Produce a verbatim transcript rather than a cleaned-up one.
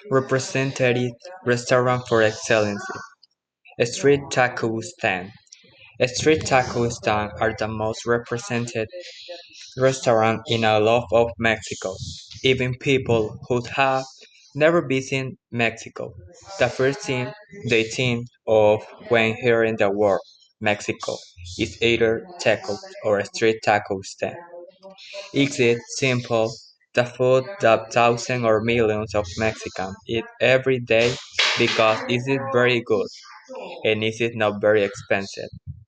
representative restaurant for excellence. A street taco stand. A street taco stand are the most represented restaurant in all of Mexico. Even people who have never visited Mexico, the first thing they think of when hearing the word Mexico is either tacos or a street taco stand. Is it simple? The food that thousands or millions of Mexicans eat every day because is it very good and is it not very expensive?